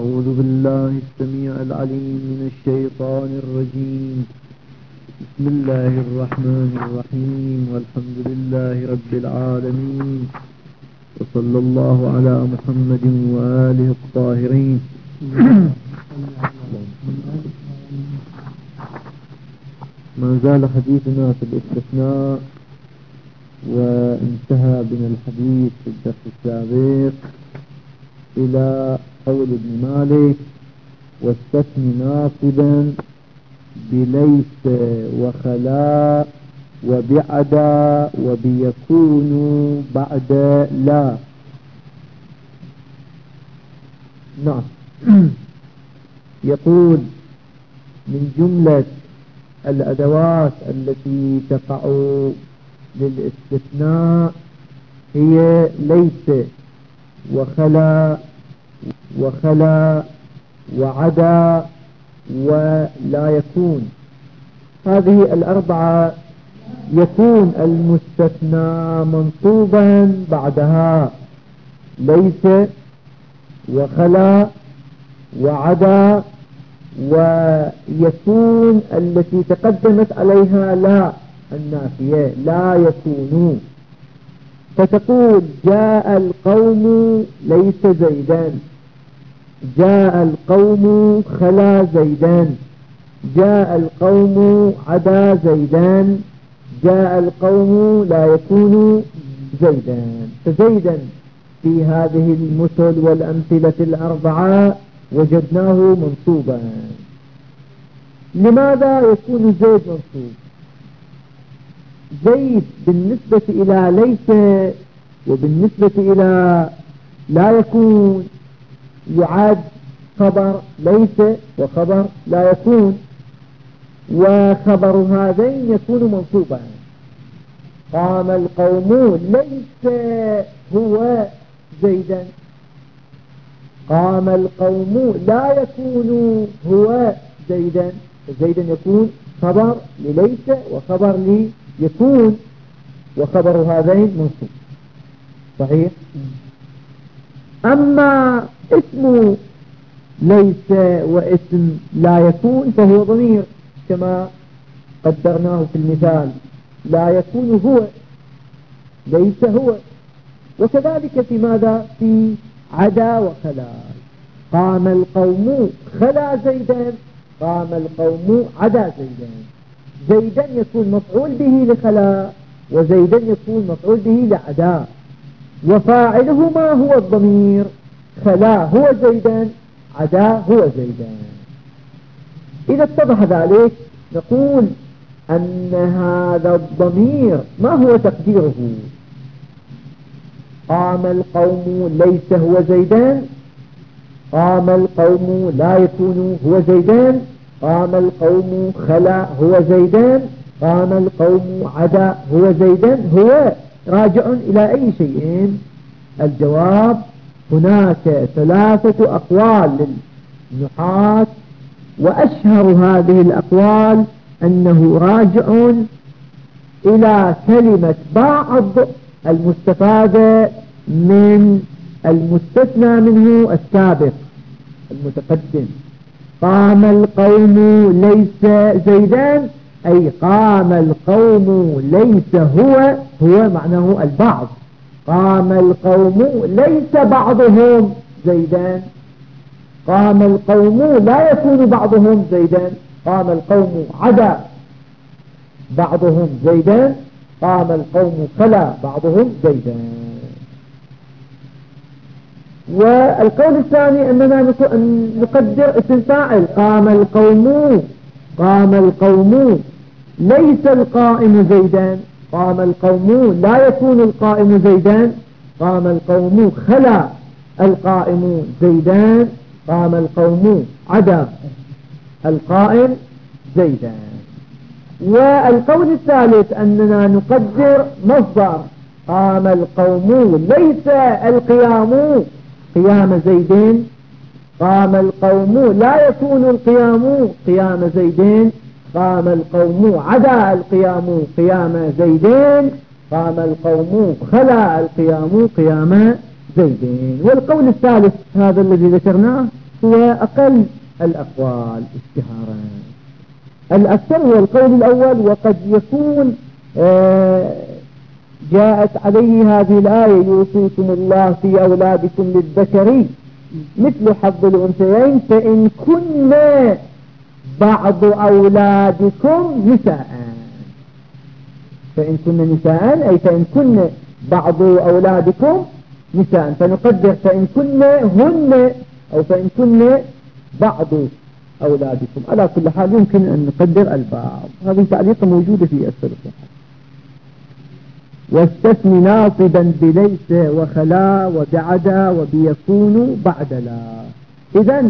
أعوذ بالله السميع العليم من الشيطان الرجيم. بسم الله الرحمن الرحيم، والحمد لله رب العالمين، وصلى الله على محمد وآله الطاهرين. ما زال حديثنا في الاستثناء، وانتهى بنا الحديث في الدرس السابق إلى قول ابن مالك: واستثن ناصبا بليس وخلاء وبعدا وبيكون بعد لا. نعم. يقول: من جملة الأدوات التي تقع للاستثناء هي ليس وخلا وعدا ولا يكون. هذه الأربعة يكون المستثنى منصوبا بعدها ليس وخلا وعدا ويكون التي تقدمت عليها لا النافية، لا يكونوا. فتقول: جاء القوم ليس زيدا، جاء القوم خلا زيدان، جاء القوم عدا زيدان، جاء القوم لا يكون زيدان. فزيدا في هذه المثل والأمثلة الأربعة وجدناه منصوبا. لماذا يكون زيد منصوب؟ زيد بالنسبة إلى ليس وبالنسبة إلى لا يكون يعد خبر ليس وخبر لا يكون، وخبر هذين يكون منصوبا. قام القوم ليس هو زيدا، قام القوم لا يكون هو زيدا، زيدا يكون خبر لليس وخبر ليكون، وخبر هذين منصوب. صحيح؟ أما اسم ليس واسم لا يكون فهو ضمير كما قدرناه في المثال: لا يكون هو، ليس هو. وكذلك في ماذا؟ في عدا وخلا. قام القوم خلا زيدا، قام القوم عدا زيدا. زيدا يكون مفعول به لخلا، وزيدا يكون مفعول به لعدا، وفاعلهما هو الضمير. خلا هو زيدا، عدا هو زيدا. إذا اتضح ذلك نقول أن هذا الضمير ما هو تقديره؟ قام القوم ليس هو زيدان، قام القوم لا يكون هو زيدان، قام القوم خلا هو زيدان، قام القوم عدا هو زيدان. هو راجع إلى أي شيء؟ الجواب: هناك ثلاثة أقوال للنحاة، وأشهر هذه الأقوال أنه راجع إلى كلمة بعض المستفادة من المستثنى منه السابق المتقدم. قام القوم ليس زيدان، أي قام القوم ليس هو معناه البعض. قام القوم ليس بعضهم زيدان، قام القوم لا يكون بعضهم زيدان، قام القوم عدا بعضهم زيدان، قام القوم خلا بعضهم زيدان. والقول الثاني أننا نقدر اسم فاعل: قام القوم، قام القوم ليس القائم زيدان، قام القوم لا يكون القائم زيدان، قام القوم خلا القائم زيدان، قام القوم عدا القائم زيدان. والقول الثالث أننا نقدر مصدر: قام القوم ليس القيام قيام زيدين، قام القوم لا يكون القيام قيام زيدين، قام القوم عدا القيام قيام زيدين، قام القوم خلا القيام قيام زيدين. والقول الثالث هذا الذي ذكرناه هو أقل الأقوال اشتهارا. الأكثر هو القول الأول، وقد يكون جاءت عليه هذه الآية يوصيكم الله في أولادكم للذكر مثل حظ الأنثيين فإن كن بعض أولادكم نساء. فإن كن نساء أي فإن كن بعض أولادكم نساء، فنقدر فإن كن هن أو فإن كن بعض أولادكم. على كل حال يمكن أن نقدر البعض. هذه تعليقة موجودة في أسفل الصحة. واستثني ناصبا بليس وخلا وبعدا وبيكون بعد لا. إذن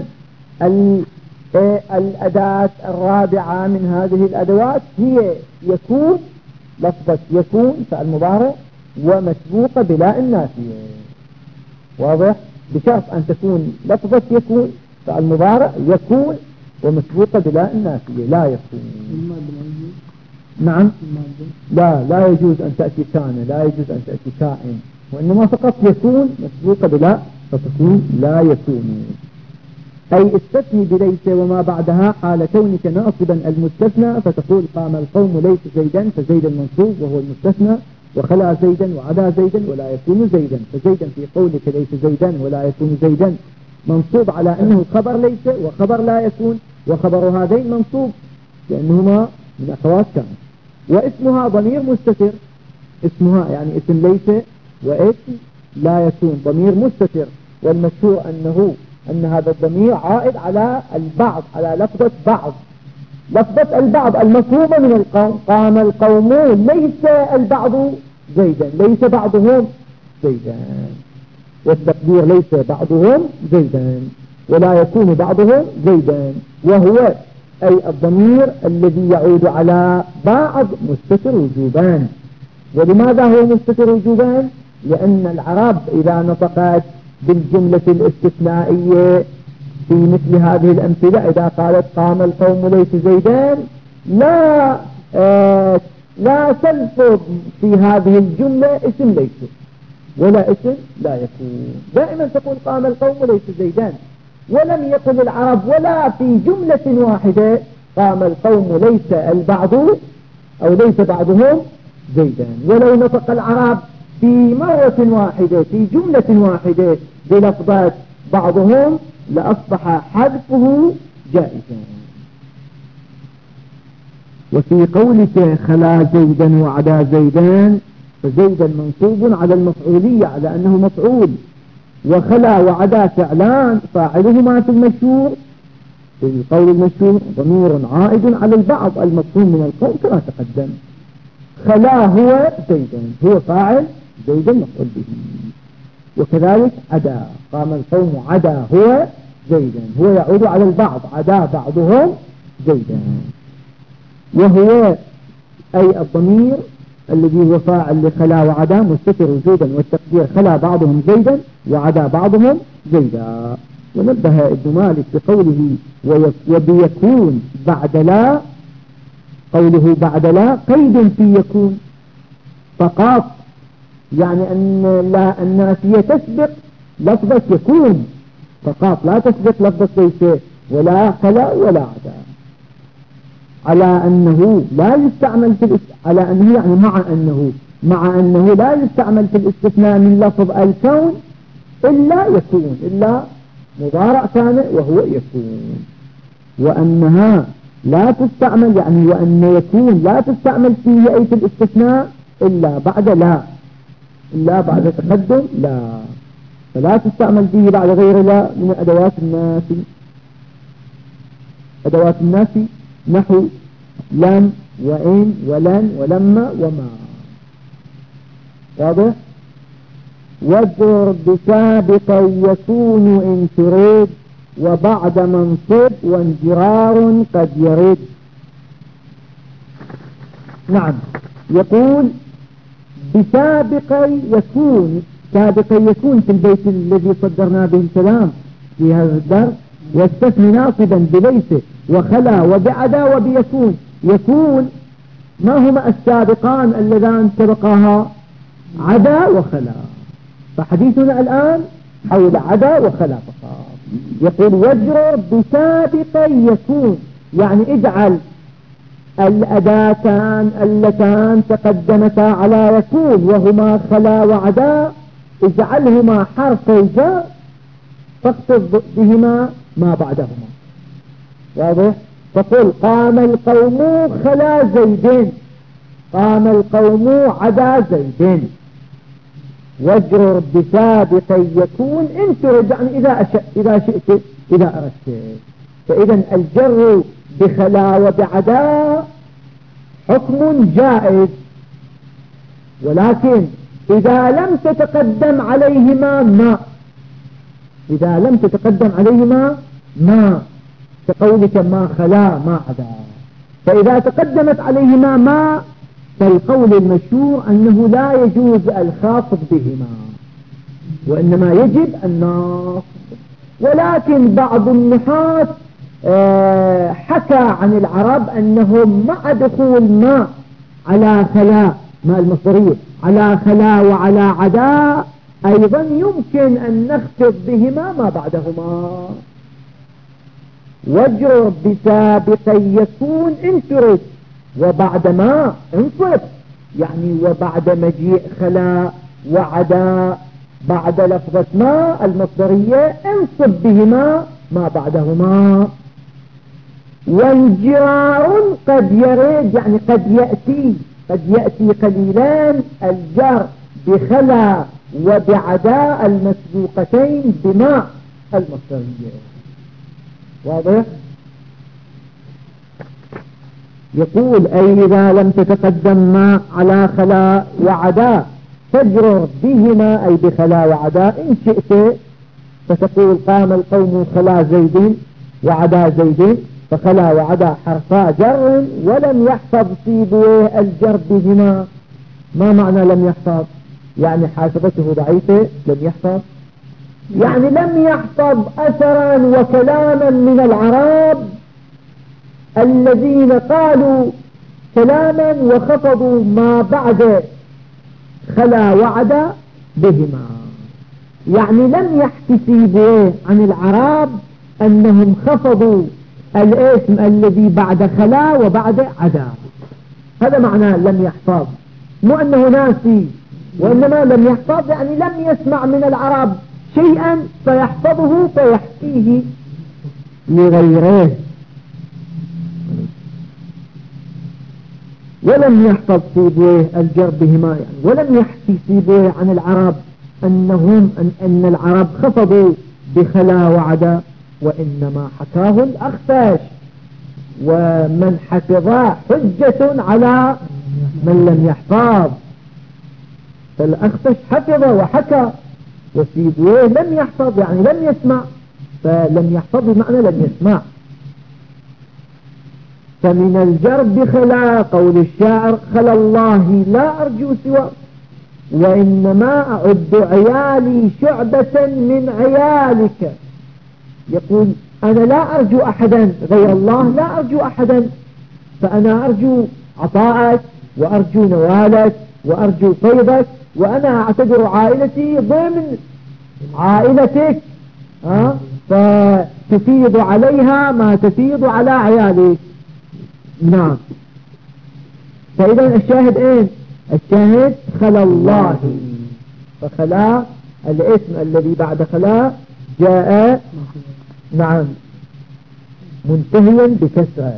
الأداة الرابعة من هذه الأدوات هي يكون، لفظة يكون فعل مضارع ومسبوقة بلا النافية. واضح؟ بشرط أن تكون لفظة يكون فعل مضارع يكون ومسبوقة بلا النافية. لا يكون. نعم. لا يجوز أن تأتي كان، لا يجوز أن تأتي كائن، وإنما فقط يكون مسبوقة بلا فتكون لا يكون. أي استثني بليس وما بعدها حال كونك ناصبا المستثنى، فتقول قام القوم ليس زيدا فزيدا منصوب وهو المستثنى، وخلا زيدا وعدا زيدا ولا يكون زيدا. فزيدا في قولك ليس زيدا ولا يكون زيدا منصوب على أنه خبر ليس وخبر لا يكون، وخبر هذين منصوب لأنهما من أخوات كان. واسمها ضمير مستتر، اسمها يعني اسم ليس واسم لا يكون ضمير مستتر، والمشهور أن هذا الضمير عائد على البعض، على لفظة بعض، لفظة البعض المفهومة من القوم. قام القوم ليس البعض زيدا، ليس بعضهم زيدا، والتقدير ليس بعضهم زيدا ولا يكون بعضهم زيدا، وهو أي الضمير الذي يعود على بعض مستتر وجوبان. ولماذا هو مستتر وجوبان؟ لأن العرب إذا نطقت بالجملة الاستثنائية في مثل هذه الأمثلة، إذا قالت قام القوم ليس زيدان، لا تلفظ في هذه الجملة اسم ليس ولا اسم لا يكون، دائما تقول قام القوم ليس زيدان. ولم يقل العرب ولا في جملة واحدة قام القوم ليس البعض أو ليس بعضهم زيدان. ولو نطق العرب في مرة واحدة في جملة واحدة بلفظات بعضهم لأصبح حذفه جائزا. وفي قولك خلا زيدا وعدا زيدان فزيدا منصوب على المفعولية على أنه مفعول، وخلا وعدا فعلان فاعلهما في المشهور في القول المشهور ضمير عائد على البعض المفهوم من القول كما تقدم. خلا هو زيدا هو فاعل، زيدا مفعول به. وكذلك عدا قام القوم عدا هو زيدا هو يعود على البعض، عدا بعضهم زيدا، وهو أي الضمير الذي هو فاعل لخلا وعدا مستتر وجودا، والتقدير خلا بعضهم زيدا وعدا بعضهم زيدا. ونبه ابن مالك بقوله وبيكون بعد لا، قوله بعد لا قيد في يكون فقط، يعني أن لا النافية تسبق لفظة يكون فقط، لا تسبق لفظة ليس ولا خلا ولا عدا، على أنه لا يستعمل في على أنه يعني مع أنه لا يستعمل في الاستثناء من لفظ الكون إلا يكون، إلا مضارع كان وهو يكون، وأنها لا تستعمل يعني وأن يكون لا تستعمل في آية الاستثناء إلا بعد لا، إلا بعد تقدم لا، فلا تستعمل فيه بعد غير لا من أدوات الناس. أدوات الناس نحو لن وإن ولن ولما وما. واضح؟ واذكر بسابقا يكون إن تريد وبعد منصب وانجرار قد يرد. نعم، يقول بسابقا يكون، سابقا يكون في البيت الذي صدرنا به الكلام في هذا الدرس، واستثني ناصبا بليس وخلا وبعدا وبيكون. يكون ما هما السابقان اللذان سبقاها؟ عدا وخلا. فحديثنا الآن حول عدا وخلا فقط، يقول واجرر بسابق يكون، يعني اجعل الأداتان اللتان تقدمتا على يكون وهما خلا وعدا، اجعلهما حرفي جر فاخفض بهما ما بعدهما. واضح؟ تقول قام القوم خلا زيدين، قام القوم عدا زيدين. واجرر بسابق يكون إن ترد، يعني إذا شئت إذا أردت. فإذا الجر بخلا وبعدا حكم جائز، ولكن إذا لم تتقدم عليهما ما، إذا لم تتقدم عليهما ما كقولك ما خلا ما عدا. فإذا تقدمت عليهما ما فالقول المشهور أنه لا يجوز الخافض بهما وإنما يجب الناصب. ولكن بعض النحاة حكى عن العرب أنهم مع دخول ما على خلا، ما المصدرية على خلا وعلى عدا أيضا يمكن أن نخفض بهما ما بعدهما. واجرر بسابق يكون إن ترد، وبعد ما انصب، يعني وبعد مجيء خلا وعدا بعد لفظة ما المصدرية انصب بهما ما بعدهما. وانجرار قد يرد، يعني قد يأتي قليلان الجر بخلا وبعدا المسبوقتين بما المصدرية. واضح؟ يقول أي إذا لم تتقدم ما على خلا وعدا فاجرر بهما أي بخلا وعدا إن شئت، فتقول قام القوم خلا زيد وعدا زيد، فخلا وعدا حرفا جر ولم يحفظ سيبويه الجر بهما. ما معنى لم يحفظ؟ يعني حاسبته ضعيفة. لم يحفظ يعني لم يحفظ أثرا وكلاما من العرب الذين قالوا كلاما وخفضوا ما بعد خلا وعدا بهما. يعني لم يحتسبوا عن العرب أنهم خفضوا الاسم الذي بعد خلا وبعد عدا. هذا معناه لم يحفظ، مو أنه ناسي، وإنما لم يحفظ يعني لم يسمع من العرب شيئا فيحفظه فيحكيه لغيره. ولم يحفظ سيبويه الجر بهما، يعني ولم يحكي سيبويه عن العرب أن العرب خفضوا بخلا وعدا، وإنما حكاه الأخفش. ومن حفظا حجة على من لم يحفظ، فالأخفش حفظ وحكى، وسيبويه لم يحفظ يعني لم يسمع، فلم يحفظ بمعنى لم يسمع. فمن الجر بخلا قول الشاعر خلا الله لا أرجو سوى، وإنما أعد عيالي شعبة من عيالك. يقول أنا لا أرجو أحدا غير الله، لا أرجو أحدا، فأنا أرجو عطاءك وأرجو نوالك وأرجو فيضك، وأنا أعتبر عائلتي ضمن عائلتك، فتفيض عليها ما تفيض على عيالك. نعم. فإذا الشاهد ايه؟ الشاهد خلا الله، فخلا الاسم الذي بعد خلا جاء نعم منتهيا بكسره.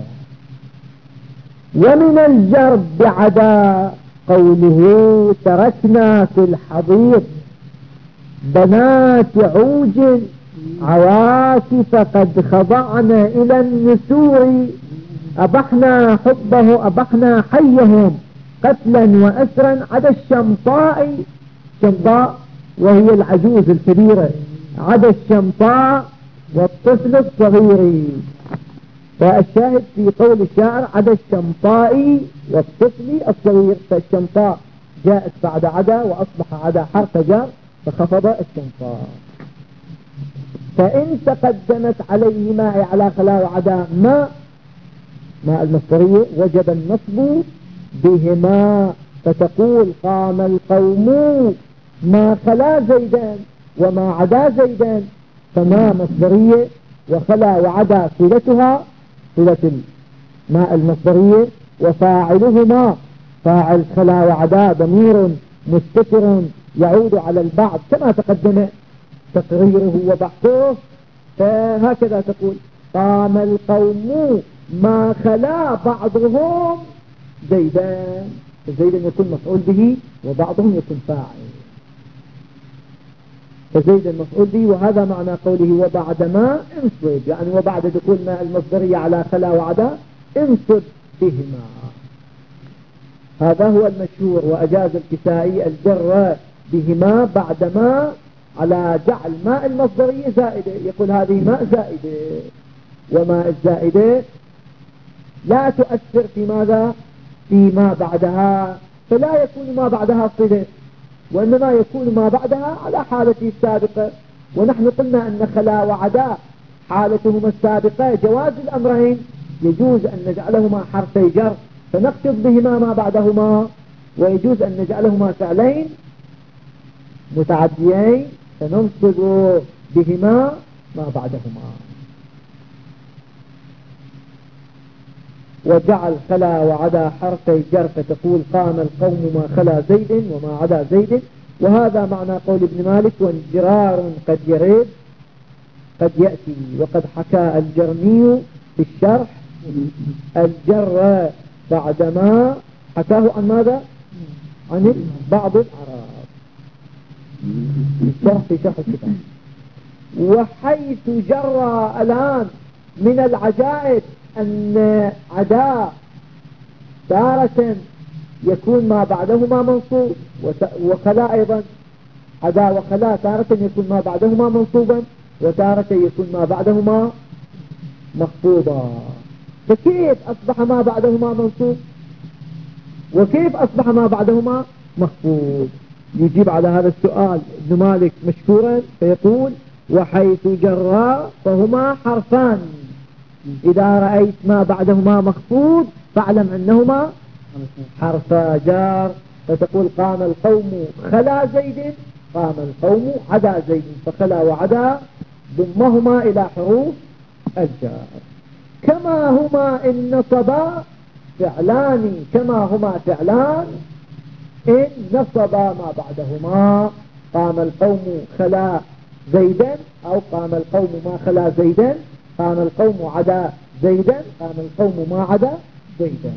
ومن الجر بعدا قوله تركنا في الحضيض بنات عوج عواكف قد خضعن إلى النسور، أبحنا حيهم قتلا وأسرا عدا الشمطاء، شمطاء وهي العجوز الكبيرة، عدا الشمطاء والطفل الصغير. فالشاهد في قول الشاعر عدا الشمطاء والطفل الصغير، فالشمطاء جاءت بعد عدا وأصبح عدا حرف جر فخفض الشمطاء. فإن تقدمت عليهما على خلا وعدا ما المصدرية وجب النصب بهما، فتقول قام القوم ما خلا زيدان وما عدا زيدان، فما مصدرية، وخلا وعدا صلتها صلة الماء المصدرية، وفاعلهما فاعل خلا وعدا ضمير مستتر يعود على البعض كما تقدم تقريره وبحثه. فهكذا تقول: قام القوم ما خلا بعضهم زيدا. فزيدا يكون مفعول به وبعضهم يكون فاعل. فزيدا مفعول به، وهذا معنى قوله وبعدما انصب، يعني وبعد دخول ما المصدرية على خلا وعدا انصب بهما. هذا هو المشهور. وأجاز الكسائي الجر بهما بعدما على جعل ماء المصدرية زائدة، يقول هذه ماء زائدة، وماء الزائدة لا تؤثر في ماذا؟ فيما بعدها، فلا يكون ما بعدها صلة، وإنما يكون ما بعدها على حالته السابقة. ونحن قلنا أن خلا وعدا حالتهما السابقة جواز الأمرين، يجوز أن نجعلهما حرفي جر فنقصد بهما ما بعدهما، ويجوز أن نجعلهما فعلين متعديين فننصب بهما ما بعدهما. وجعل خلا وعدا حرفي جر فتقول قام القوم ما خلا زيد وما عدا زيد. وهذا معنى قول ابن مالك: وانجرار قد يرد قد يأتي. وقد حكى الجرمي في الشرح الجر بعدما حكاه عن ماذا؟ عن بعض العرب في شرح الكتاب. وحيث جرى الآن من العجائب أن عدا تارة يكون ما بعدهما منصوب، وخلا أيضا عدا وخلا تارة يكون ما بعدهما منصوبا، وتارة يكون ما بعدهما مخفوضا. فكيف أصبح ما بعدهما منصوب وكيف أصبح ما بعدهما مخفوض؟ يجيب على هذا السؤال ابن مالك مشكورا فيقول: وحيث جرى فهما حرفان، إذا رأيت ما بعدهما مخفوض فاعلم أنهما حرف جار. فتقول قام القوم خلا زيد، قام القوم عدا زيد، فخلا وعدا ضمهما إلى حروف الجار. كما هما إن نصبا فعلان، كما هما فعلان إن نصبا ما بعدهما. قام القوم خلا زيدا، أو قام القوم ما خلا زيدا، قام القوم عدا زيدا، قام القوم ما عدا زيدا.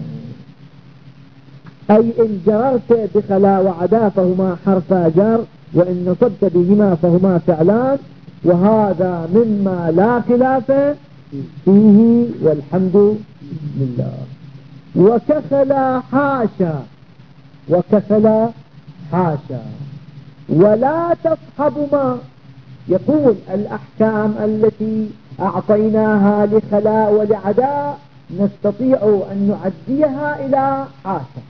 أي إن جررت بخلا وعدا فهما حرف جر، وإن نصبت بهما فهما فعلان. وهذا مما لا خلاف فيه والحمد لله. وكخلا حاشا، وكخلا حاشا ولا تصحب ما. يقول الأحكام التي أعطيناها لخلا ولعدا نستطيع أن نعديها إلى حاشا،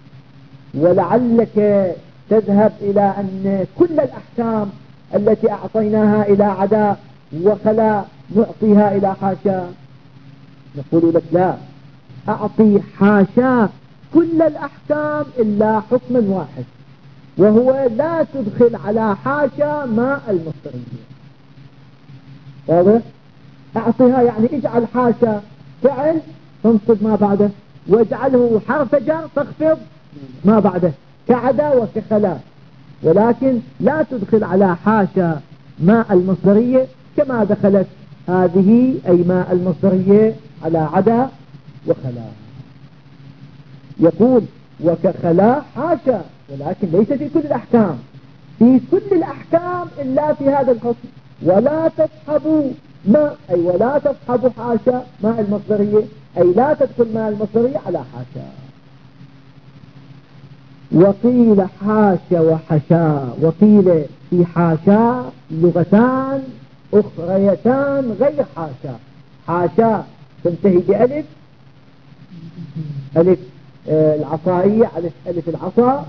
ولعلك تذهب إلى أن كل الأحكام التي أعطيناها إلى عدا وخلا نعطيها إلى حاشا. نقول لك لا، أعطي حاشا كل الأحكام إلا حكما واحد، وهو لا تدخل على حاشا ماء المصدرية. واضح؟ أعطيها يعني اجعل حاشا فعل تنصب ما بعده، واجعله حرف جر تخفض ما بعده كعدا وكخلا، ولكن لا تدخل على حاشا ماء المصدرية كما دخلت هذه أي ماء المصدرية على عدا وخلا. يقول وكخلا حاشا، ولكن ليس في كل الأحكام، في كل الأحكام إلا في هذا الحكم. ولا تصحبوا ما، أي ولا تصحبوا حاشا ماء المصدرية، أي لا تدخل ماء المصدرية على حاشا. وقيل حاشا وحشا، وقيل في حاشا لغتان أخريتان غير حاشا. حاشا تنتهي بألف، ألف العصائية، ألف العصا.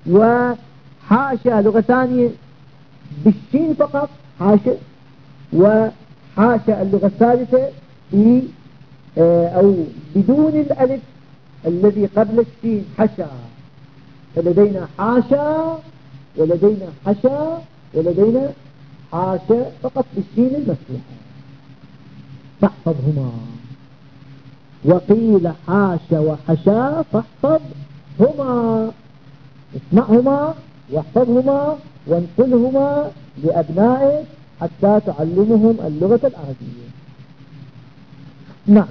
وحاشا لغة ثانية بالشين فقط حاشا. وحاشا اللغة الثالثة في أو بدون الألف الذي قبل الشين حشا. فلدينا حاشا ولدينا حشا ولدينا حاشا فقط بالشين المفتوحة فاحفظهما، وقيل حاشا وحشا فاحفظهما، اسمعهما واحفظهما وانقلهما لأبنائك حتى تعلمهم اللغة العربية. نعم.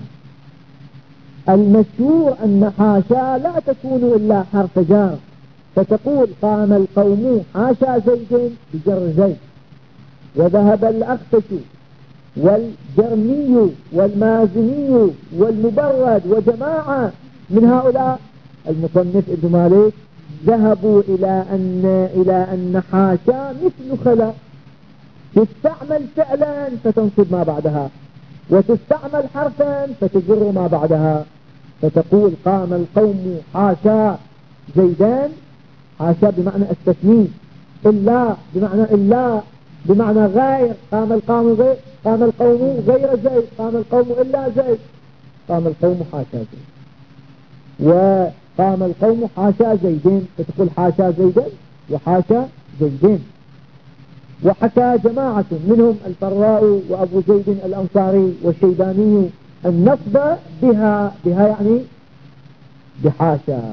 المشهور أن حاشا لا تكون إلا حرف جر، فتقول قام القوم حاشا زيد بجر زيد، وذهب الأخفش والجرمي والمازني والمبرد وجماعة من هؤلاء المصنف ابن مالك ذهبوا إلى أن حاشا مثل خلا، تستعمل فعلا فتنصب ما بعدها، وتستعمل حرفا فتجر ما بعدها، فتقول قام القوم حاشا زيدان، حاشا بمعنى التثنين، إلا بمعنى غير، قام القوم غير زيد، قام القوم إلا زيد، قام القوم حاشا زيد، وقام القوم حاشا زيدين، فتقول حاشا زيدا وحاشا زيدين. وحكى جماعة منهم الفراء وأبو زيد الأنصاري والشيباني النصب بها يعني بحاشا.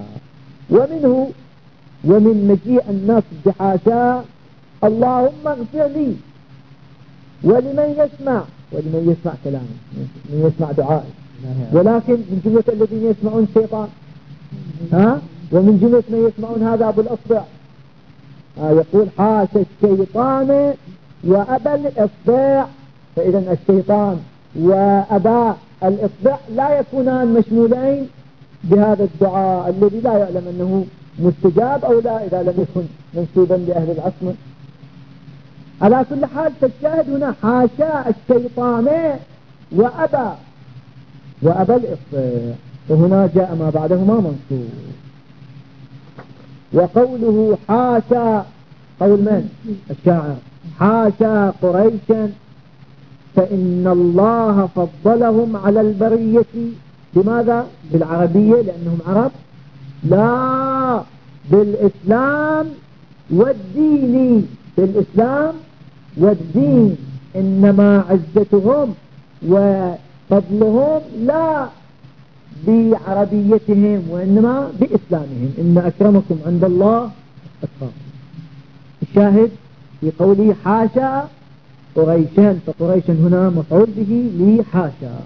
ومن مجيء النصب بحاشا اللهم اغفر لي ولمن يسمع كلامي، من يسمع دعائي، ولكن من جملة الذين يسمعون الشيطان، ومن جملة من يسمعون هذا أبو الأصبع، يقول حاشا الشيطان وأبا الإصبع، فإذا الشيطان وأبا الإصبع لا يكونان مشمولين بهذا الدعاء الذي لا يعلم أنه مستجاب أو لا إذا لم يكن منسوبا لأهل العصمة. على كل حال فالشاهد هنا حاشا الشيطان وأبا الإصبع، وهنا جاء ما بعدهما منصوب. وقوله حاشا قول من؟ الشاعر، حاشا قريشا فإن الله فضلهم على البرية بماذا؟ بالعربية لأنهم عرب؟ لا، بالإسلام والدين، بالإسلام والدين، إنما عزتهم وفضلهم لا بعربيتهم وإنما بإسلامهم، إن أكرمكم عند الله أتقاكم. الشاهد في قوله حاشا قريشا، فقريشا هنا مفعول به لحاشا.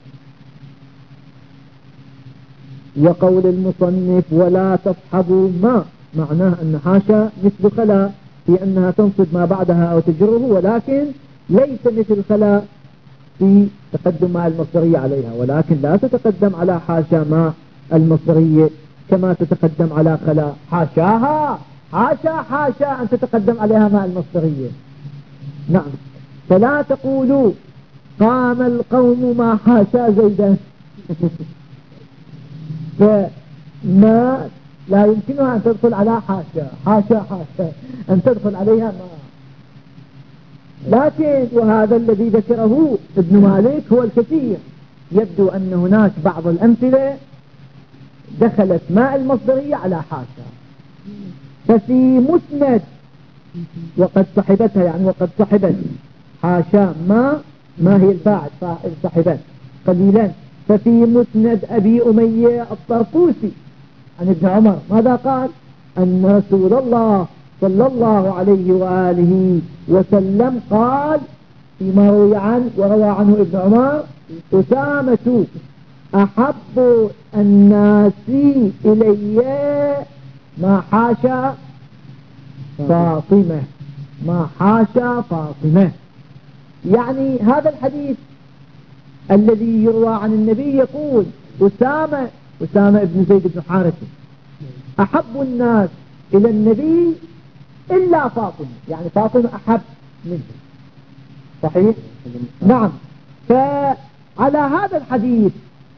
وقول المصنف ولا تصحبوا ما، معناه أن حاشا مثل خلا في أنها تنصب ما بعدها أو تجره، ولكن ليس مثل خلا في تقدم مع المصدرية عليها، ولكن لا تتقدم على حاشا مع المصدرية كما تتقدم على خلا. حاشاها، حاشا أن تتقدم عليها مع المصدرية. نعم. فلا تقولوا قام القوم ما حاشا زيدا فما لا يمكنها أن تدخل على حاشا أن تدخل عليها ما. لكن وهذا الذي ذكره ابن مالك هو الكثير، يبدو أن هناك بعض الأمثلة دخلت ماء المصدرية على حاشا. ففي مسند وقد صحبتها، يعني وقد صحبت حاشا ما هي الفاعل صحبت قليلا. ففي مسند أبي أمية الطرطوسي عن ابن عمر ماذا قال؟ أن رسول الله صلى الله عليه وآله وسلم قال فيما وروى عنه ابن عمر: أسامة أحب الناس إلي ما حاشا فاطمة، ما حاشا فاطمة. يعني هذا الحديث الذي يروى عن النبي يقول أسامة ابن زيد بن حارثة أحب الناس إلى النبي إلا فاطمة، يعني فاطمة أحب منه. صحيح؟ نعم. فعلى هذا الحديث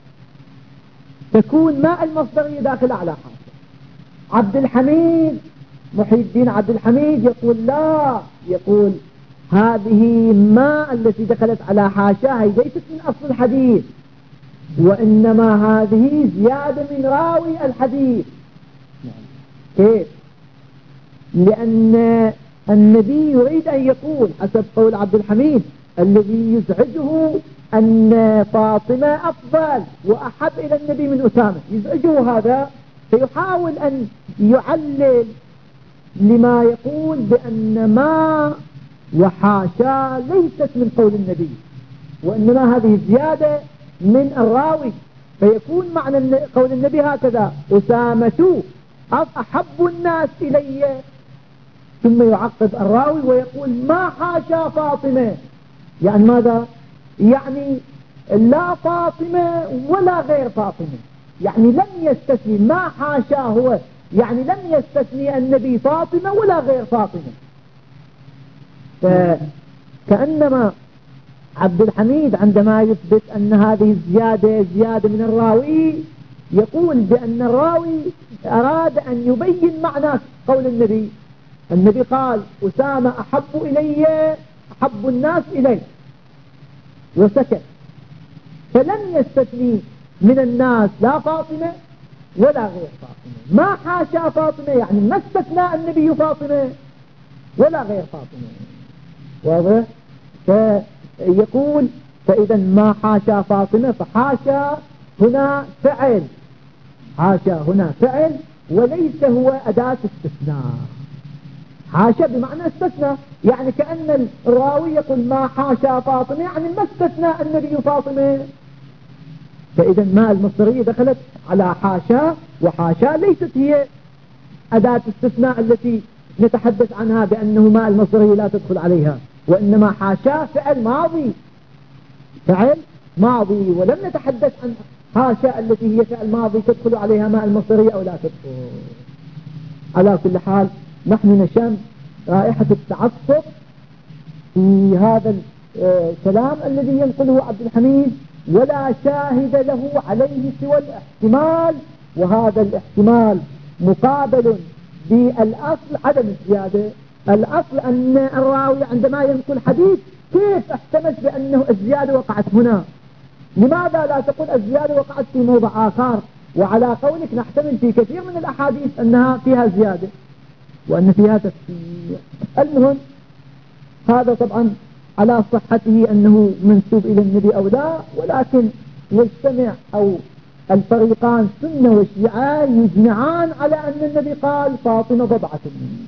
تكون ماء المصدرية داخلة على حاشا. عبد الحميد محي الدين عبد الحميد يقول لا، يقول هذه ماء التي دخلت على حاشا هي ليست من أصل الحديث، وإنما هذه زيادة من راوي الحديث. كيف؟ لأن النبي يريد أن يقول حسب قول عبد الحميد الذي يزعجه أن فاطمة أفضل وأحب إلى النبي من أسامة، يزعجه هذا، فيحاول أن يعلل لما يقول بأن ما وحاشا ليست من قول النبي، وإنما هذه الزيادة من الراوي، فيكون معنى قول النبي هكذا: أسامة أحب الناس إلي، ثم يعقب الراوي ويقول ما حاشا فاطمة. يعني ماذا؟ يعني لا فاطمة ولا غير فاطمة، يعني لم يستثني، ما حاشا هو يعني لم يستثني النبي فاطمة ولا غير فاطمة. فكأنما عبد الحميد عندما يثبت أن هذه الزيادة زيادة من الراوي يقول بأن الراوي أراد أن يبين معنى قول النبي. النبي قال أسامة أحب إلي، أحب الناس إلي، وسكت، فلم يستثني من الناس لا فاطمة ولا غير فاطمة. ما حاشا فاطمة يعني ما استثنى النبي فاطمة ولا غير فاطمة. واضح؟ فيقول فإذا ما حاشا فاطمة، فحاشا هنا فعل، حاشا هنا فعل وليس هو أداة استثناء. حاشا بمعنى استثناء، يعني كأن الراوي يقول ما حاشا فاطمة يعني ما استثنى النبي فاطمة. فإذا ما المصدرية دخلت على حاشا، وحاشا ليست هي أداة استثناء التي نتحدث عنها بأنه ما المصدرية لا تدخل عليها، وإنما حاشا فعل ماضي، فعل ماضي، ولم نتحدث عن حاشا التي هي فعل ماضي تدخل عليها ما المصدرية أو لا تدخل. على كل حال نحن نشم رائحة التعصب في هذا الكلام الذي ينقله عبد الحميد، ولا شاهد له عليه سوى الاحتمال، وهذا الاحتمال مقابل بالأصل عدم الزيادة. الأصل أن الراوي عندما ينقل حديث كيف احتملت بأنه الزيادة وقعت هنا؟ لماذا لا تقول الزيادة وقعت في موضع آخر؟ وعلى قولك نحتمل في كثير من الأحاديث أنها فيها زيادة وأن فيها تفسير. المهم هذا طبعا على صحته أنه منسوب إلى النبي أو لا، ولكن يجتمع أو الفريقان سنة وشيعة يجمعان على أن النبي قال فاطمة بضعة مني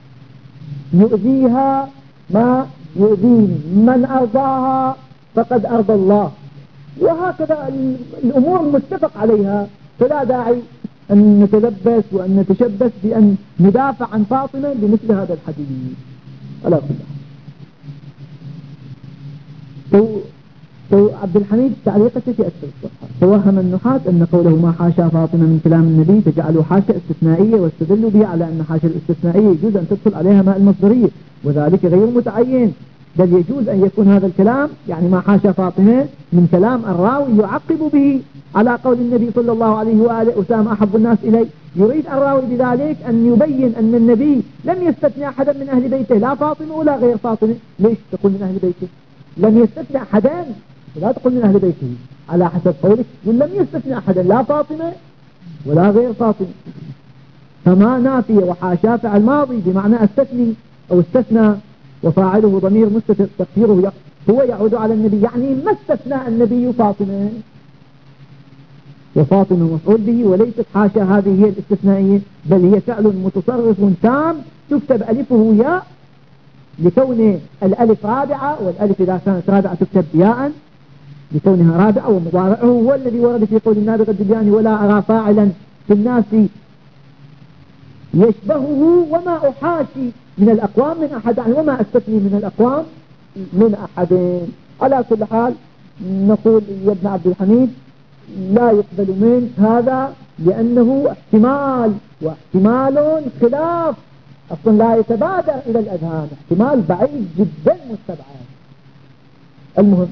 يؤذيها ما يؤذيني، من أرضاها فقد أرضى الله، وهكذا الأمور متفق عليها، فلا داعي أن نتلبس وأن نتشبث بأن ندافع عن فاطمة بمثل هذا الحديث. على كل عبد الحميد تعليقته في أسفل الصفحة: توهم النحاة أن قوله ما حاشا فاطمة من كلام النبي فجعلوا حاشا استثنائية واستدلوا بها على أن حاشا الاستثنائية يجوز أن تدخل عليها ماء المصدرية، وذلك غير متعين، بل يجوز أن يكون هذا الكلام يعني ما حاشا فاطمة من كلام الراوي يعقب به على قول النبي صلى الله عليه وآله أسامة أحب الناس إلي. يريد الراوي بذلك أن يبين أن النبي لم يستثني أحدا من أهل بيته، لا فاطمة ولا غير فاطمة. ليش تقول من أهل بيته؟ لم يستثني أحدا، لا تقول من أهل بيته على حسب قولك، ولم يستثني أحدا لا فاطمة ولا غير فاطمة، فما نافية وحاشا فعل ماضي بمعنى استثني أو استثنى، وفاعله ضمير مستتر تقديره هو يعود على النبي، يعني ما استثنى النبي فاطمة، وفاطمة مفعول به، وليست حاشا هذه هي الاستثنائية، بل هي فعل متصرف تام تكتب ألفه ياء لكون الألف رابعة، والألف إذا كانت رابعة تكتب ياء لكونها رابعة، ومضارعه هو الذي ورد في قول النابغة الدبياني: ولا أرى فاعلا في الناس يشبهه وما أحاشي من الأقوام من أحد، يعني وما أستثني من الأقوام من أحد. على كل حال نقول يا ابن عبد الحميد لا يقبل منك هذا، لأنه احتمال، واحتمال خلاف أصلا لا يتبادر إلى الأذهان، احتمال بعيد جدا مستبعد. المهم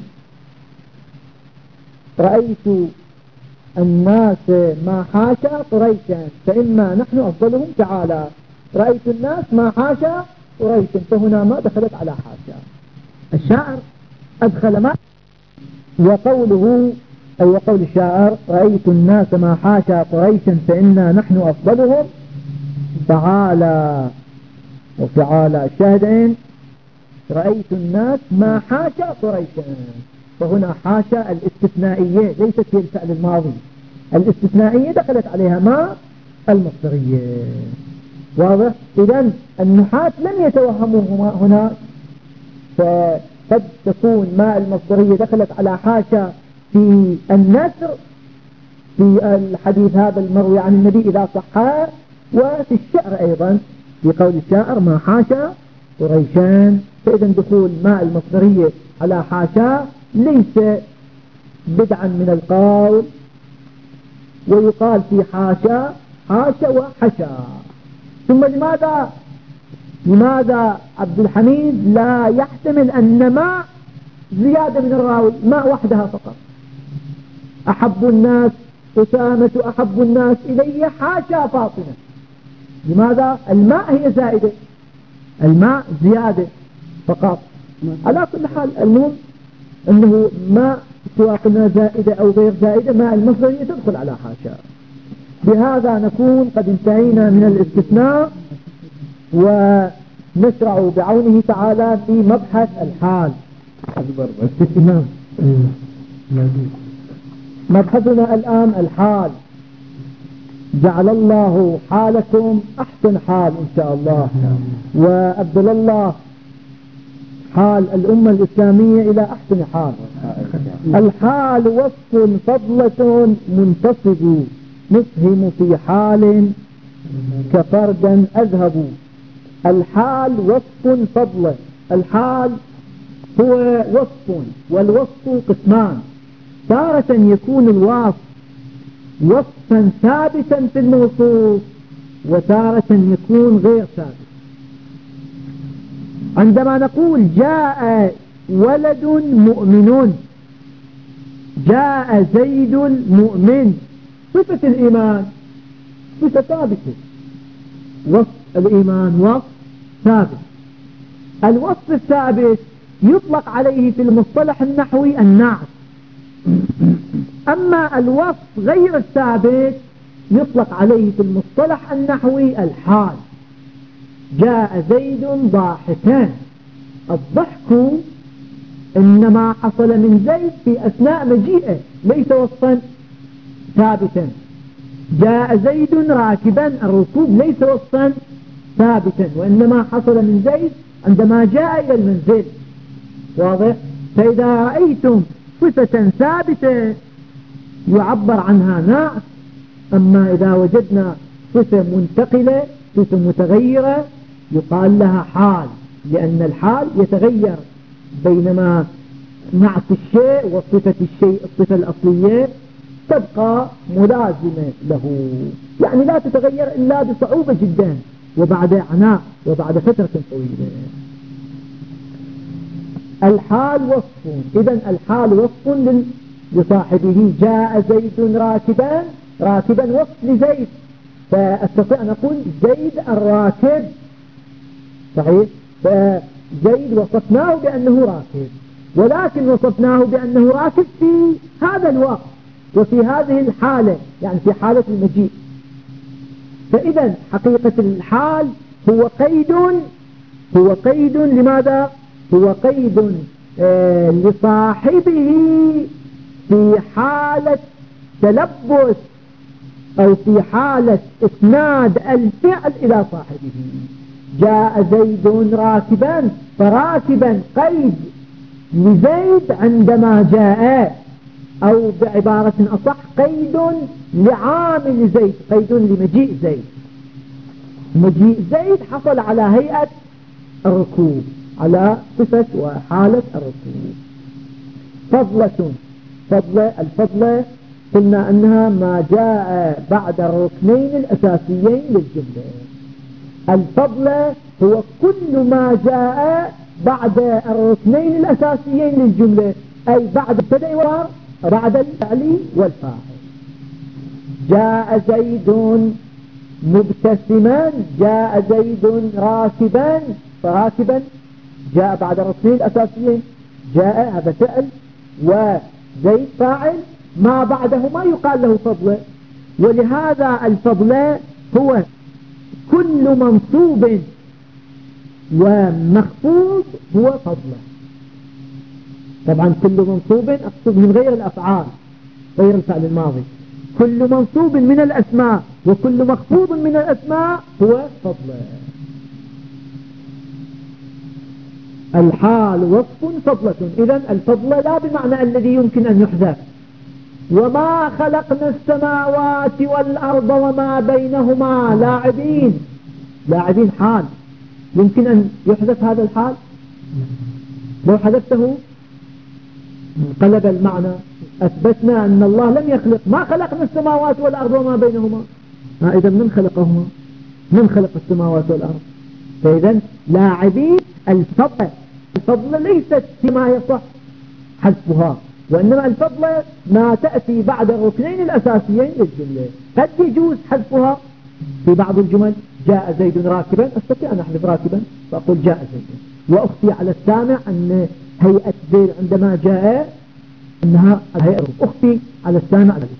رأيت الناس ما حاشا قريشا فإما نحن أفضلهم تعالى. رأيت الناس ما حاشا قريشا، فهنا ما دخلت على حاشا. الشاعر أدخل ما، وقوله أي وقول الشاعر رأيت الناس ما حاشا قريشا فإنا نحن أفضلهم تعالى. وفعال الشاهدين رأيت الناس ما حاشا قريشا. فهنا حاشا الاستثنائية ليست هي الفعل الماضي، الاستثنائية دخلت عليها ما المصدرية. واضح؟ إذن النحاة لم يتوهموا هنا، فقد تكون ما المصدرية دخلت على حاشا في النثر في الحديث هذا المروي عن النبي إذا صح، وفي الشعر أيضا في قول الشاعر ما حاشا قريشان. فإذا دخول ما المصدرية على حاشا ليس بدعا من القول، ويقال في حاشا حاشا وحشا. ثم لماذا عبد الحميد لا يحتمل أن ما زيادة من الراوي، ما وحدها فقط؟ أحب الناس أسامة أحب الناس إلي حاشا فاطمة. لماذا؟ الماء هي زائدة، الماء زيادة فقط. على كل حال المهم أنه ما سواء قلنا زائدة أو غير زائدة ما المصدرية تدخل على حاشا. بهذا نكون قد انتهينا من الاستثناء، ونشرع بعونه تعالى في مبحث الحال. مبحثنا الآن الحال. جعل الله حالكم أحسن حال إن شاء الله، وأبدل الله حال الأمة الإسلامية إلى أحسن حال. الحال وصف فضلة منتصب نفهم في حال كفردا أذهب. الحال وصف فضلة. الحال هو وصف، والوصف قسمان. تارة يكون الوصف وصفا ثابتا في الموصوف، وتارة يكون غير ثابت. عندما نقول جاء ولد مؤمن، جاء زيد مؤمن، صفة الإيمان صفة ثابتة، وصف الإيمان وصف ثابت. الوصف الثابت يطلق عليه في المصطلح النحوي النعت، أما الوصف غير الثابت يطلق عليه في المصطلح النحوي الحال. جاء زيد ضاحكا. الضحك إنما حصل من زيد في أثناء مجيئه، ليس وصفا ثابتا. جاء زيد راكبا، الركوب ليس وصفا ثابتا، وإنما حصل من زيد عندما جاء إلى المنزل. واضح؟ فإذا رأيتم صفة ثابتة يعبر عنها نعت، أما إذا وجدنا صفة منتقلة صفة متغيرة يقال لها حال، لأن الحال يتغير بينما نعت الشيء وصفة الشيء الصفة الأصلية تبقى ملازمة له، يعني لا تتغير إلا بصعوبة جدا وبعد عناء وبعد فترة طويلة. الحال وصف. إذن الحال وصف لصاحبه. جاء زيد راكبا، راكبا وصف لزيد، فأستطيع أن أقول زيد الراكب، صحيح؟ فزيد وصفناه بأنه راكب، ولكن وصفناه بأنه راكب في هذا الوقت وفي هذه الحالة، يعني في حالة المجيء. فإذا حقيقة الحال هو قيد، هو قيد لماذا؟ هو قيد لصاحبه في حالة تلبس أو في حالة إسناد الفعل إلى صاحبه. جاء زيد راكبا، فراكبا قيد لزيد عندما جاء، أو بعبارة أصح قيد لعامل زيد، قيد لمجيء زيد. مجيء زيد حصل على هيئة الركوب، على صفة وحالة الركوب. فضلة. فضلة، الفضلة قلنا أنها ما جاء بعد الركنين الأساسيين للجملة. الفضلة هو كل ما جاء بعد الركنين الأساسيين للجملة، أي بعد البدء وبعد الفعل والفاعل. جاء زيد مبتسما، جاء زيد راكبا، فراكبا جاء بعد الركنين الأساسيين، جاء هذا فعل وزيد فاعل، ما بعده ما يقال له فضله. ولهذا الفضل هو كل منصوب ومخفوض هو فضله. طبعا كل منصوب أقصد من غير الأفعال، غير الفعل الماضي، كل منصوب من الأسماء وكل مخفوض من الأسماء هو فضله. الحال وصف فضلة. إذن الفضل لا بمعنى الذي يمكن أن يحذف. وما خلقنا السماوات والأرض وما بينهما لاعبين. لاعبين حال، يمكن أن يحذف هذا الحال؟ لو حذفته انقلب المعنى. أثبتنا أن الله لم يخلق، ما خلقنا السماوات والأرض وما بينهما. إذن من خلقهما؟ من خلق السماوات والأرض؟ فإذن لاعبين الفضل ليست فيما يصح حذفها، وإنما الفضل ما تأتي بعد الركنين الأساسيين للجملة. قد يجوز حذفها في بعض الجمل. جاء زيد راكبا، أستطيع أن أحذف راكبا فأقول جاء زيد، وأخفي على السامع أن هيئة زيد عندما جاء أنها الهيئة، أخفي على السامع ذلك.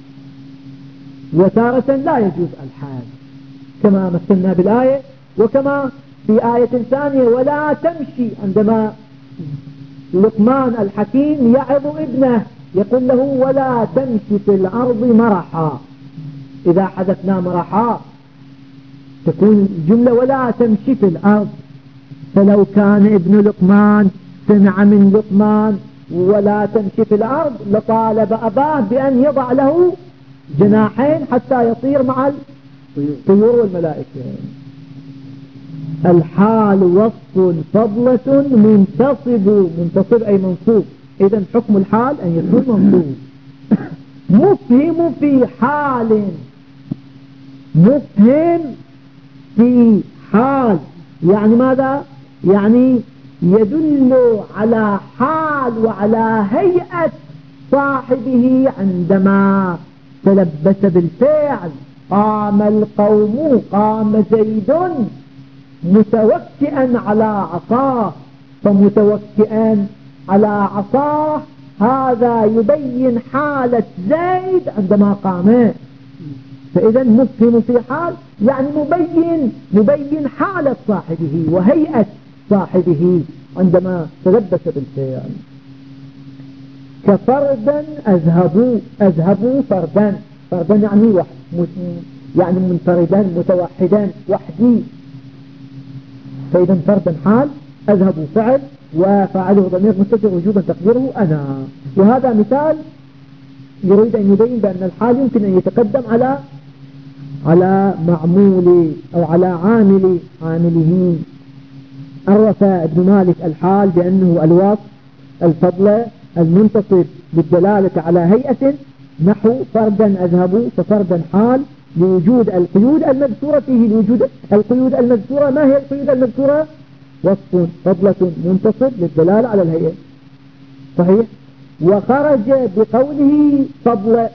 وتارة لا يجوز الحال كما مثلنا بالآية، وكما في آية ثانية ولا تمشي، عندما لقمان الحكيم يعظ ابنه يقول له ولا تمشي في الأرض مرحا. إذا حذفنا مرحا تكون الجملة ولا تمشي في الأرض. فلو كان ابن لقمان سمع من لقمان ولا تمشي في الأرض لطالب أباه بأن يضع له جناحين حتى يطير مع الطيور والملائكة. الحال وصف فضلة منتصب أي منصوب. إذن حكم الحال أن يكون منصوب. مفهم في حال، مفهم في حال يعني ماذا؟ يعني يدل على حال وعلى هيئة صاحبه عندما تلبس بالفعل. قام القوم، قام زيد متوكئا على عصاه، فمتوكئا على عصاه هذا يبين حالة زيد عندما قام. فإذا مفهم في حال يعني مبين حالة صاحبه وهيئة صاحبه عندما تلبس بالفعل. كفردا أذهبوا فردا يعني واحد، يعني منفردا متوحدا وحدي. فإذا فردا حال، أذهب فعل، وفاعله ضمير مستتر وجوبا تقديره أنا. وهذا مثال يريد أن يبين بأن الحال يمكن أن يتقدم على معمول أو على عامله. عرف ابن مالك الحال بأنه الوصف الفضل المنتصب للدلالة على هيئة، نحو فردا أذهب، ففردا حال لوجود القيود المذكورة فيه. لوجود القيود المذكورة، ما هي القيود المذكورة؟ وصف فضلة منتصب للدلالة على الهيئة. صحيح. وخرج بقوله فضل.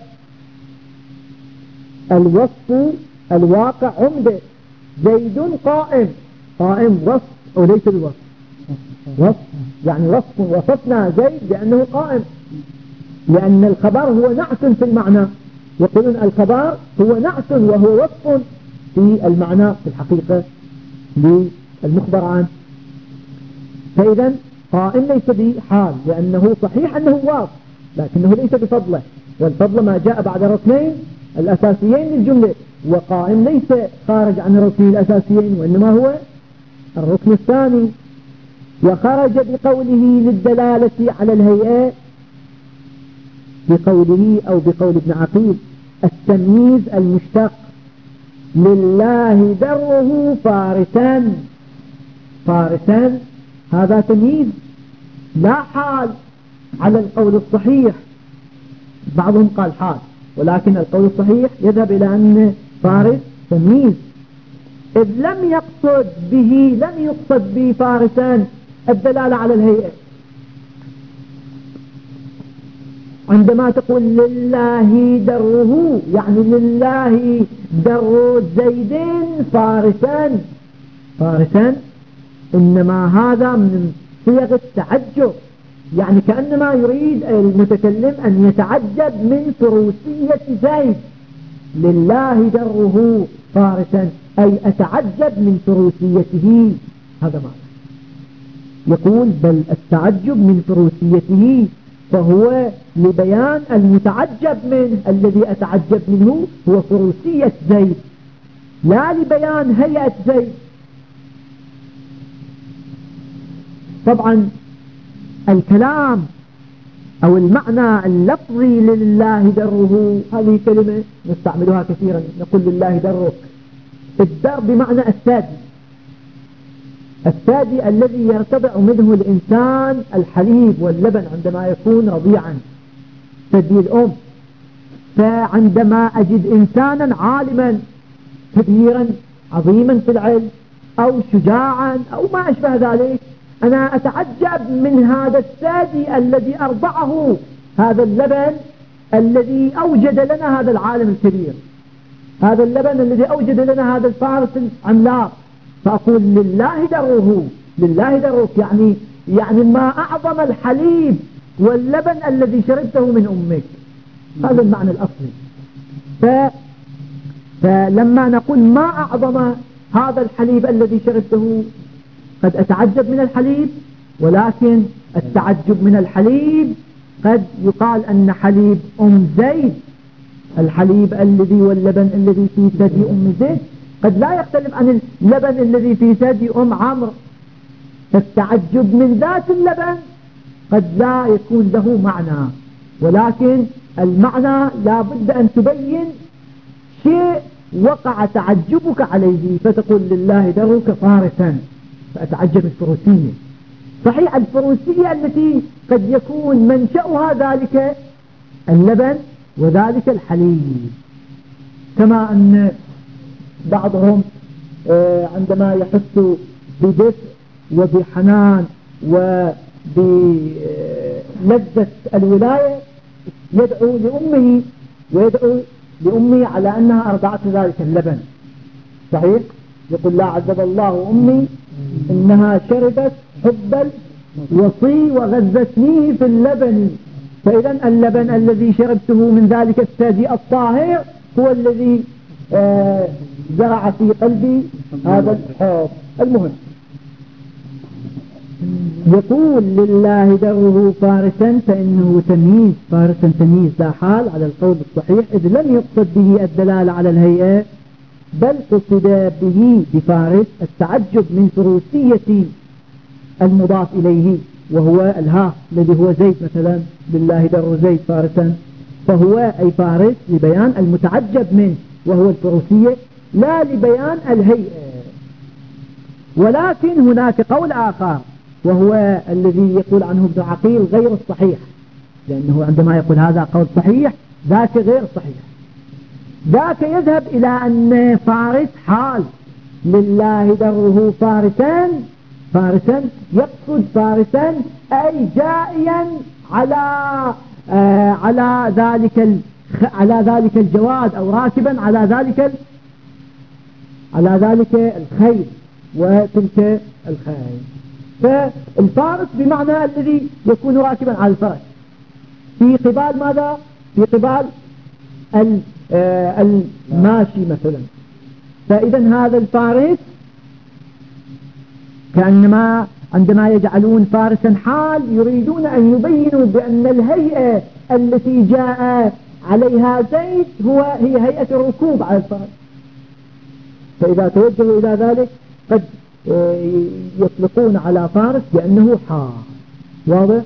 الوصف الواقع عمده. زيد قائم وصف وليس بوصف. وصف يعني وصفنا زيد بأنه قائم، لأن الخبر هو نعت في المعنى. يقولون الخبر هو نعت وهو وصف في المعنى في الحقيقة للمخبر عنه. فإذا قائم ليس بحال، لأنه صحيح أنه واصف لكنه ليس بفضله، والفضل ما جاء بعد الركنين الأساسيين للجملة، وقائم ليس خارج عن الركنين الأساسيين وإنما هو الركن الثاني. وخرج بقوله للدلالة على الهيئة، بقوله أو بقول ابن عقيل التمييز المشتق. لله دره فارسا هذا تمييز لا حال على القول الصحيح. بعضهم قال حال، ولكن القول الصحيح يذهب إلى أن فارس تمييز، إذ لم يقصد بفارسان الدلالة على الهيئة. عندما تقول لله دره يعني لله در زيد فارسا، إنما هذا من صيغ التعجب، يعني كأنما يريد المتكلم أن يتعجب من فروسية زيد. لله دره فارسا أي أتعجب من فروسيته هذا معنى. يقول بل التعجب من فروسيته فهو لبيان المتعجب منه، الذي أتعجب منه هو فروسية زيد لا لبيان هيئة زيد. طبعا الكلام أو المعنى اللفظي لله دره، هذه كلمة نستعملها كثيرا، نقول لله درك. الدر بمعنى الثدي، الثدي الذي يرتضع منه الإنسان الحليب واللبن عندما يكون رضيعا، ثدي الأم. فعندما أجد إنسانا عالما كبيرا عظيما في العلم أو شجاعا أو ما أشبه ذلك، أنا أتعجب من هذا الثدي الذي أرضعه هذا اللبن الذي أوجد لنا هذا العالم الكبير، هذا اللبن الذي أوجد لنا هذا الفارس العملاق. فأقول لله دره، لله درك، يعني ما أعظم الحليب واللبن الذي شربته من أمك. هذا المعنى الأصلي. فلما نقول ما أعظم هذا الحليب الذي شربته، قد أتعجب من الحليب، ولكن التعجب من الحليب قد يقال أن حليب أم زيد، الحليب الذي واللبن الذي في ثدي أم زيد قد لا يختلف عن اللبن الذي في ثدي أم عمرو. فالتعجب من ذات اللبن قد لا يكون له معنى، ولكن المعنى لا بد أن تبين شيء وقع تعجبك عليه، فتقول لله درك فارسا، فأتعجب الفروسية. صحيح الفروسية التي قد يكون منشأها ذلك اللبن وذلك الحليب، كما أن بعضهم عندما يحس بدفء وبحنان وبلذة الولاية يدعو لأمه ويدعو لأمي على أنها أرضعت ذلك اللبن. صحيح؟ يقول لا عذب الله أمي إنها شربت حب الوصي وغذتنيه في اللبن. فإذا اللبن الذي شربته من ذلك الثدي الطاهر هو الذي زرع في قلبي هذا الحب. المهم يقول لله دره فارسا، فإنه تمييز، فارسا تمييز لا حال على القول الصحيح، إذ لم يقصد به الدلالة على الهيئة، بل قصد به بفارس التعجب من فروسية المضاف إليه، وهو الها الذي هو زيد مثلا، لله در زيد فارسا، فهو أي فارس لبيان المتعجب منه وهو الفروسية، لا لبيان الهيئة. ولكن هناك قول آخر وهو الذي يقول عنه ابن عقيل غير الصحيح، لأنه عندما يقول هذا قول صحيح ذاك غير صحيح. ذاك يذهب إلى أن فارس حال، لله دره فارسا، فارسا يقصد فارسا أي جائيا على ذلك الجواد، أو راكبا على ذلك الخيل وتلك الخيل. فالفارس بمعنى الذي يكون راكبا على الفرس في قبال ماذا؟ في قبال الماشي مثلا. فإذا هذا الفارس كأنما عندما يجعلون فارسا حال يريدون أن يبينوا بأن الهيئة التي جاء عليها زيد هي هيئة الركوب على الفرس. فإذا توجهوا إلى ذلك قد يطلقون على فارس بأنه حال. واضح؟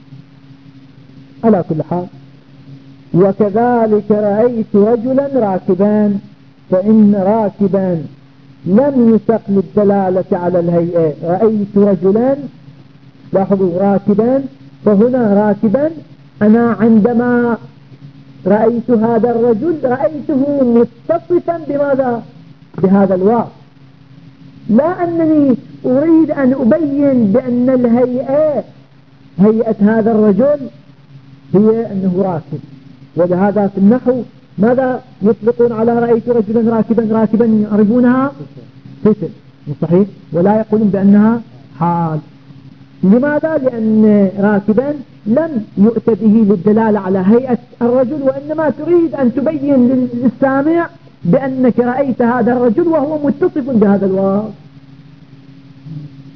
على كل حال. وكذلك رأيت رجلا راكبان، فإن راكبا لم يسق للدلالة على الهيئة. رأيت رجلا، لاحظوا راكبا، فهنا راكبا أنا عندما رأيت هذا الرجل رأيته متصفا بماذا؟ بهذا الوصف، لا أنني أريد أن أبين بأن الهيئة، هيئة هذا الرجل هي أنه راكب. ولهذا في النحو ماذا يطلقون على رأيت رجلا راكبا يعرفونها فتل، صحيح، ولا يقولون بأنها حال. لماذا؟ لأن راكبا لم يؤت به للدلالة على هيئة الرجل، وإنما تريد أن تبين للسامع بأنك رأيت هذا الرجل وهو متصف بهذا الوصف.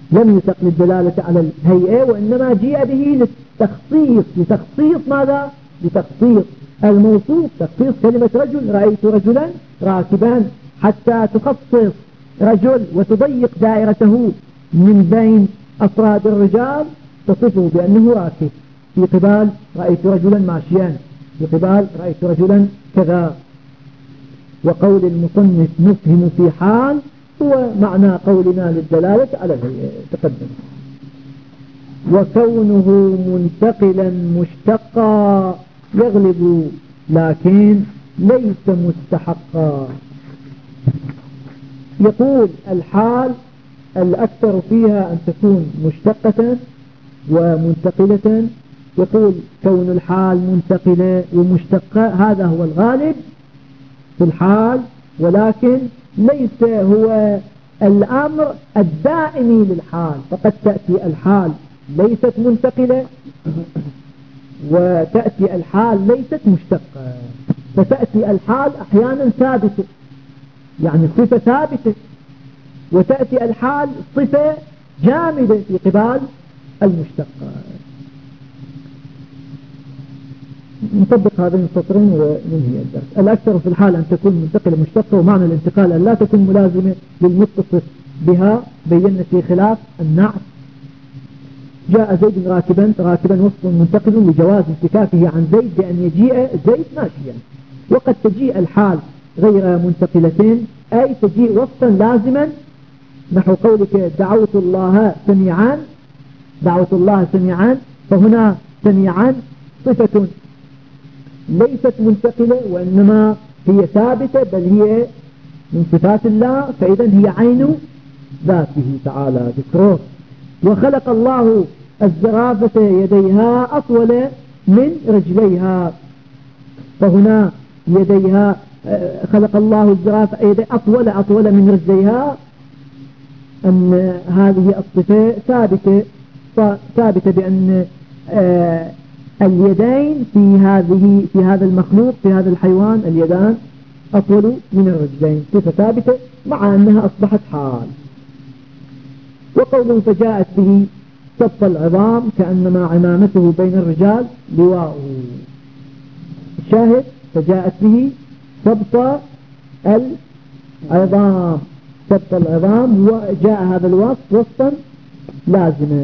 لم يسق للدلالة على الهيئة، وإنما جيء به لتخصيص ماذا؟ لتخصيص الموصوف، تخصيص كلمة رجل، رأيت رجلا راكبا، حتى تخصص رجل وتضيق دائرته من بين أفراد الرجال، تصفه بأنه راكب، في قبال رأيت رجلا ماشيا، في قبال رأيت رجلا كذا. وقول المصنف نفهم في حال هو معنى قولنا للدلالة على الهيئة تقدم. وكونه منتقلا مشتقا يغلب، لكن ليس مستحقا. يقول الحال الأكثر فيها أن تكون مشتقة ومنتقلة، يقول كون الحال منتقلة ومشتقة هذا هو الغالب في الحال، ولكن ليس هو الأمر الدائمي للحال، فقد تأتي الحال ليست منتقلة وتأتي الحال ليست مشتقة، فتأتي الحال أحيانا ثابتة يعني صفة ثابتة، وتأتي الحال صفة جامدة في قبال المشتقة. نطبق هذين السطرين وننهي الدرس. الأكثر في الحال أن تكون منتقلة مشتقة، ومعنى الانتقال أن لا تكون ملازمة للمتصف بها، بينا في خلاف النعت. جاء زيد راكبا وصف منتقل لجواز انتكاكه عن زيد بأن يجيء زيد ماشيا. وقد تجيء الحال غير منتقلتين، أي تجيء وصفا لازما، نحو قولك دعوت الله سميعا، فهنا سميعا صفة ليست منتقلة وإنما هي ثابتة، بل هي من صفات الله، فإذا هي عين ذاته تعالى ذكره. وخلق الله الزرافة يديها أطول من رجليها، فهنا يديها خلق الله الزرافة يدي أطول من رجليها، أن هذه الصفة ثابتة بأن اليدين في هذا المخلوق، في هذا الحيوان، اليدان أطول من الرجلين، صفة ثابتة مع أنها أصبحت حال. وقوله فجاءت به سبط العظام كأنما عمامته بين الرجال لواؤه، الشاهد فجاءت به سبط العظام، وجاء هذا الوصف وصفا لازما.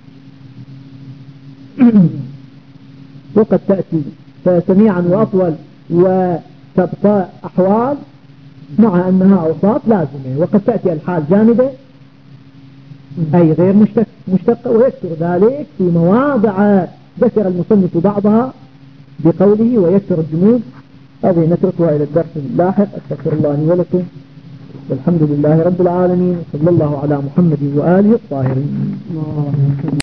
وقد تأتي فسميعا وأطول وسبط أحوال مع أنها أوصاف لازمة، وقد تأتي الحال جامدة أي غير مشتقة، ويكثر ذلك في مواضع ذكر المصنف بعضها بقوله ويكثر الجمود. هذه نتركها إلى الدرس اللاحق. أستغفر الله لي ولكم، والحمد لله رب العالمين، صلى الله على محمد وآله الطاهرين.